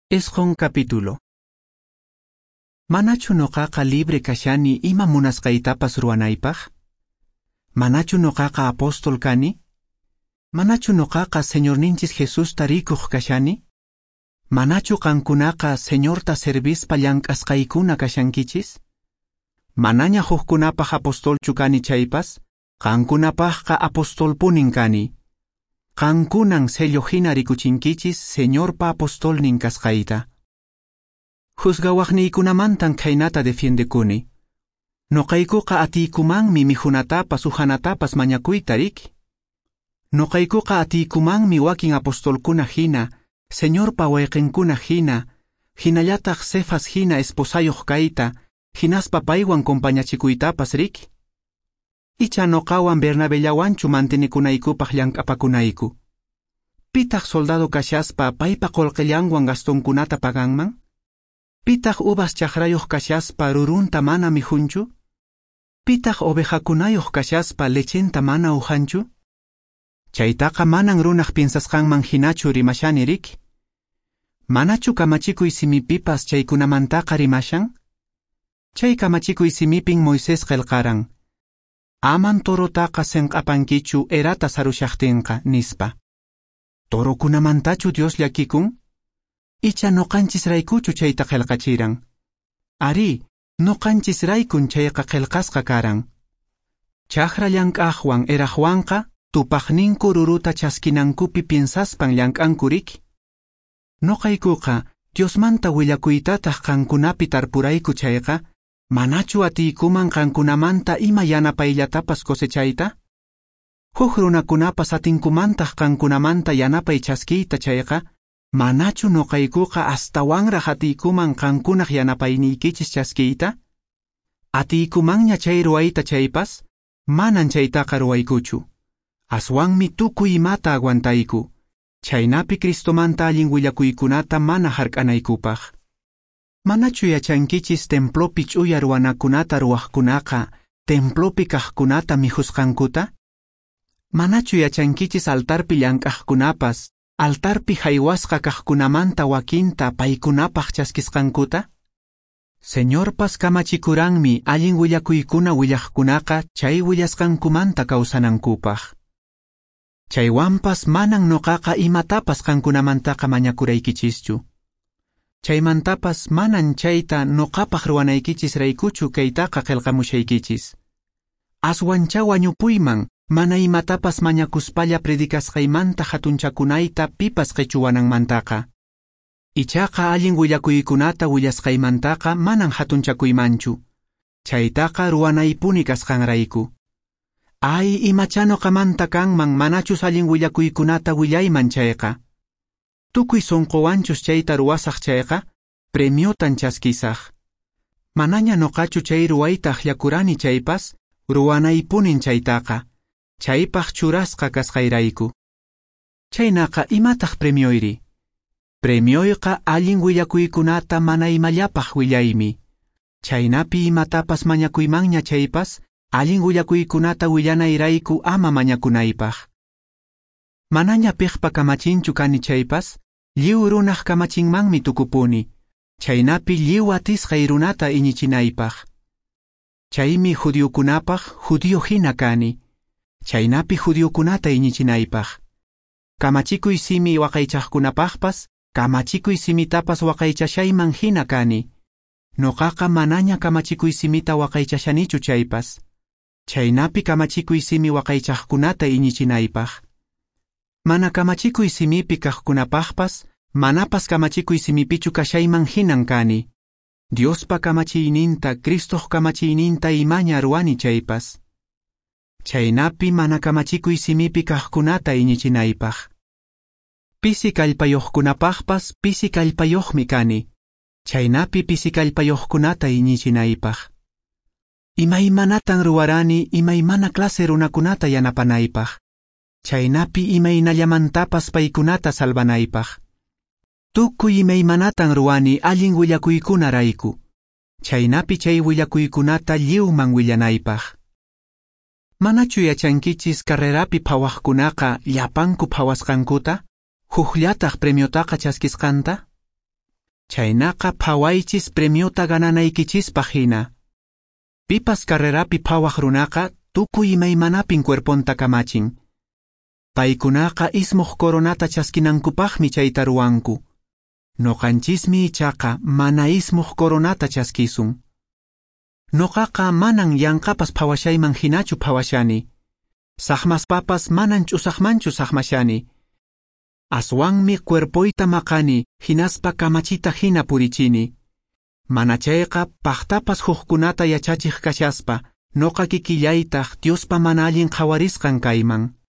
Esqon capítulo. Manachu noqaqa libre kashani ima munasqaytapas ruwanaypaq? Manachu noqaqa apóstol kani? Manachu noqaqa Señorninchis Jesusta rikuq kashani? Manachu qankunaqa Señorta servispa llank'asqaykuna kashankichis? Manaña huqkunapaq apostolchu kani chaypas, qankunapaqqa apostolpunin kani. Qankunan sello hina rikuchinkichis Señorpa apostolnin kasqayta. Juzgawaqniykunamantan khaynata defiendekuni. Noqaykuqa atiykumanmi mijunatapas uhanatapas mañakuyta riki. Noqaykuqa atiykumanmi wakin apostolkuna hina, Señorpa wayqinkuna hina, hinallataq Cefas hina esposayuq kayta, hinaspa paywan compañachikuytapas riki. Icha noqawan Bernabellawanchu mantenikunaykupaq llank'apakunayku. Pitaq soldado kashaspa paypa qolqillanwan gastonkunata paganman? Pitaq uvas chaqrayuq kashaspa rurunta mana mijunchu? Pitaq ovejakunayuq kashaspa lechenta mana uhanchu? Chaytaqa manan runaq piensasqanman hinachu rimashani riki. Manachu kamachikuy simipipas chaykunamantaqa rimashan? Chay kamachikuy simipin Moisés qillqaran. Aman torotaqa senq'apankichu erata sarushaqtinqa nispa. Torokunamantachu Dios llakikun? Icha noqanchisraykuchu chayta qillqachiran. Ari, noqanchisraykun chayqa qillqasqa karan. Chaqra llank'aqwan eraqwanqa tupaqninku ruruta chaskinankupi piensaspan llank'anku riki. Noqaykuqa Diosmanta willakuytataq qankunapi tarpurayku chayqa, manachu atiykuman qankunamanta ima yanapaylatapas cosechayta? Huk runakunapas atinkumantaq qankunamanta yanapay chaskiyta chayqa, manachu noqaykuqa astawanraq atiykuman qankunaq yanapaynikichis chaskiyta? Atiykumanña chay ruwayta chaypas, manan chaytaqa ruwaykuchu. Aswanmi tukuy imata aguantayku. Chaynapi Cristomanta allin willakuykunata mana hark'anaykupaq. Manachu yachankichis templopi ch'uya ruwanakunata ruwaqkunaqa, templopi kaqkunata mijusqankuta? Manachu yachankichis altarpi llank'aqkunapas, altarpi haywasqa kaqkunamanta wakinta paykunapaq chaskisqankuta? Señorpas kamachikuranmi allin willakuykuna willaqkunaqa chay willasqankumanta kawsanankupaq. Chaywanpas manan noqaqa imatapas qankunamantaqa mañakuraykichischu. Chaymantapas manan chayta noqapaq ruwanaykichis raykuchu kaytaqa qillqamushaykichis. Aswancha wañupuyman, mana imatapas mañakuspalla predikasqaymanta hatunchakunayta pipas qechuwananmantaqa. Ichaqa allin willakuykunata willasqaymantaqa manan hatunchakuymanchu. Chaytaqa ruwanaypuni kasqanrayku. Ay, imachano qamanta kanman manachus allin willakuykunata willayman chayqa. Tukuy sonqowanchus chayta ruwasaq chayqa, premiotan chaskisaq. Manaña noqachu chay ruwayta aqllakurani chaypas, ruwanaypunin chaytaqa. Chaypaq churasqa kasqayrayku. Chaynaqa imataq premioyri. Premioyqa allin willakuykunata mana imallapaq willaymi. Chaynapi imatapas mañakuymanña chaypas, allin willakuykunata willanayrayku ama mañakunaypaq. Manaña piqpa kamachinchu kani chaypas, lliw runaq kamachinmanmi tukupuni. Chaynapi lliw atisqay runata iñichinaypaq. Chaymi judiokunapaq judio hina kani. Chaynapi judiokunata iñichinaypaq. Kamachikuy simi waqaychaqkunapaqpas, kamachikuy simitapas waqaychashayman hina kani. Noqaqa manaña kamachikuy simita waqaychashanichu chaypas. Chaynapi kamachikuy simi waqaychaqkunata iñichinaypaq. Mana kamachikuy simipi kaqkunapaqpas, manapas kamachikuy simipichu kashayman hinan kani. Diospa kamachiyninta, Cristoq kamachiyninta imaña ruwani chaypas. Chaynapi mana kamachikuy simipi kaqkunata iñichinaypaq. Pisi kallpayuqkunapaqpas pisi kallpayuqmi kani. Chaynapi pisi kallpayuqkunata iñichinaypaq. Imaymanatan ruwarani imaymana klase runakunata yanapanaypaq. Chaynapi imaynallamantapas paykunata salvanaypaq. Tukuy imaymanatan ruwani allin willakuykuna rayku. Chaynapi chay willakuykunata lliwman willanaypaq. Manachu yachankichis carrerapi phawaqkunaqa llapanku phawasqankuta? Hukllataq premiotaqa chaskisqanta? Chaynaqa phawaychis premiota gananaykichispa hina. Pipas carrerapi phawaq runaqa tukuy imaymanapin cuerponta kamachin. Paykunaqa ismuq coronata chaskinankupaqmi chayta ruwanku. Noqanchismi ichaqa mana ismuq coronata chaskisun. Noqaqa manan yanqapas phawashayman hinachu phawashani. Saqmaspapas manan ch'usaqmanchu saqmashani. Aswanmi cuerpoyta maqani hinaspa kamachita hina purichini. Mana chayqa paqtapas huqkunata yachachiq kashaspa noqa kikillaytaq Diospa mana allin qawarisqan kayman.